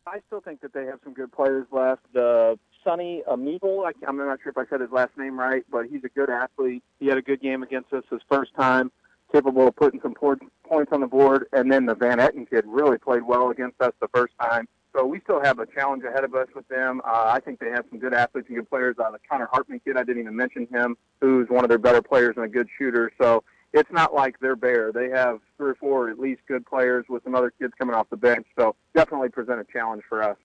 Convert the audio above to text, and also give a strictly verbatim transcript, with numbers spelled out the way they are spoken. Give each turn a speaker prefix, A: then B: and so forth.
A: I still think that they have some good players left. The Sonny Amiable, I, I'm not sure if I said his last name right, but he's a good athlete. He had a good game against us his first time, capable of putting some points on the board. And then the Van Etten kid really played well against us the first time. So we still have a challenge ahead of us with them. Uh, I think they have some good athletes and good players. Uh, the Connor Hartman kid, I didn't even mention him, who's one of their better players and a good shooter. So it's not like they're bare. They have three or four at least good players with some other kids coming off the bench. So definitely present a challenge for us.